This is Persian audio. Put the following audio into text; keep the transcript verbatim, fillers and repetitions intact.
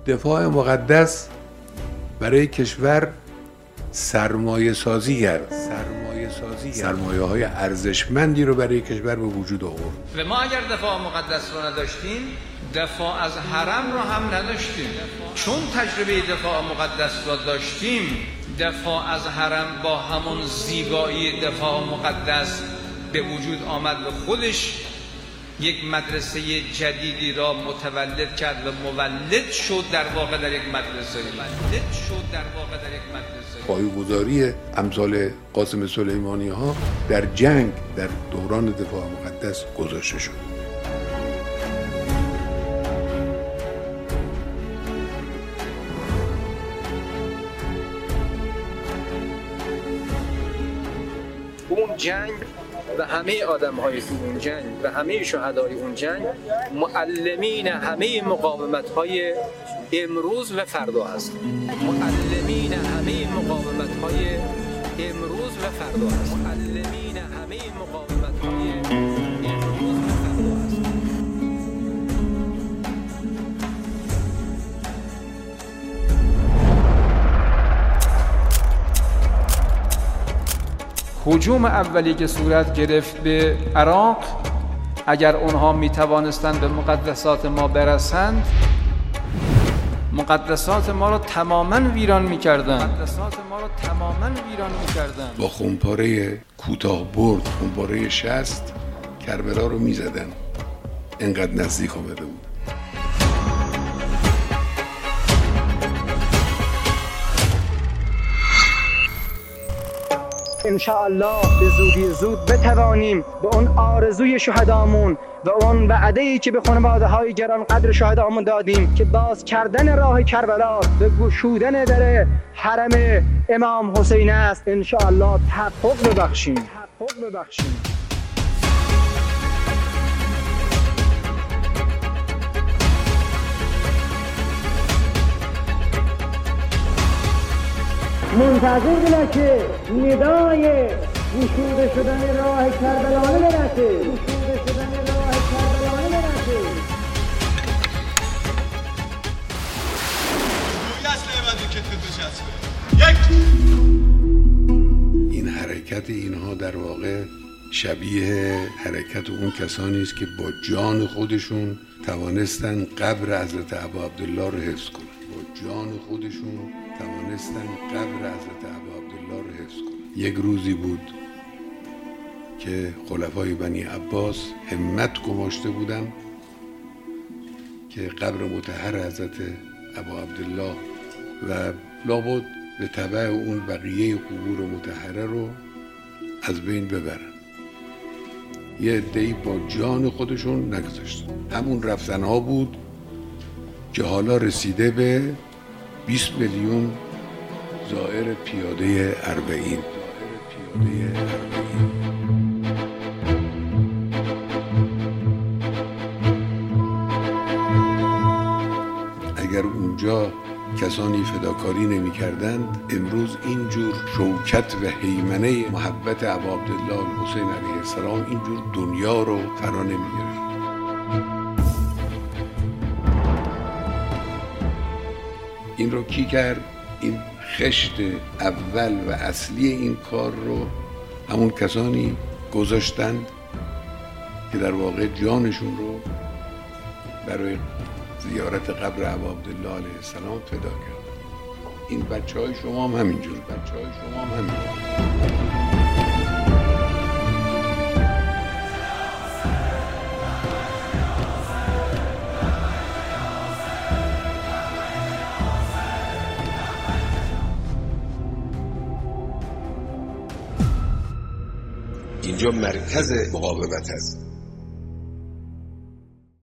دفاع مقدس برای کشور سرمایه سازی کرد، سرمایه سازی سرمایه های ارزشمندی رو برای کشور به وجود آورد. و ما اگر دفاع مقدس رو نداشتیم، دفاع از حرم رو هم نداشتیم. چون تجربه دفاع مقدس رو داشتیم، دفاع از حرم با همون زیبایی دفاع مقدس به وجود آمد و خودش یک مدرسه جدیدی را متولد کرد و مولد شد در واقع در یک مدرسه مولد شد در واقع در یک مدرسه پایه‌گذاری امثال قاسم سلیمانی ها در جنگ در دوران دفاع مقدس گذاشته شد. اون جنگ و همه آدم‌های تو اون جنگ و همه شهدای اون جنگ معلمین همه مقاومت‌های امروز و فردا هست. معلمین همه مقاومت‌های امروز و فردا هست. معلمین همه مقاومت‌های امروز و فردا هست. هجوم اولی که صورت گرفت به عراق، اگر اونها می توانستند به مقدسات ما برسند، مقدسات ما را تماماً ویران می کردند. مقدسات ما را تماماً ویران می کردند. با خونپاره کوتاه برد، خونپاره شست کربلا رو می زدن. اینقدر نزدیک آمده بود. انشاءالله به زودی زود بتوانیم به اون آرزوی شهدامون و اون وعده‌ای که به خانواده های گران قدر شهدامون دادیم که باز کردن راه کربلا به گشودن در حرم امام حسین است، انشاءالله تحقق ببخشیم تحقق ببخشیم منتظر بلا که ندای گشوده شدن راه کربلانه برسه گشوده شدن راه کربلانه برسه. این حرکت اینها در واقع شبیه حرکت اون کسانی است که با جان خودشون توانستن قبر حضرت ابا عبدالله رو حفظ کنن. با جان خودشون توانستن قبر حضرت ابا عبدالله رو حفظ کنن. یک روزی بود که خلفای بنی عباس همت گماشته بودن که قبر مطهر حضرت ابا عبدالله و لابد به تبع اون بقیه قبور مطهره رو از بین ببرن. یه عده‌ای با جان خودشون نگذاشتن. همون رفتنها بود که حالا رسیده به بیست میلیون زائر پیاده اربعین. پیاده اربعین. اگر اونجا کسانی فداکاری نمی کردند، امروز اینجور شوکت و هیمنه محبت ابا عبدالله حسین علیه السلام اینجور دنیا رو فرا نمی گرفت. این رو کی کرد؟ این خشت اول و اصلی این کار رو همون کسانی گذاشتند که در واقع جانشون رو برای زیارت قبر ابا عبدالله علیه السلام فدا کرد. این بچه های شما هم همینجور بچه های شما هم همینجور. اینجا مرکز مقاومت هست.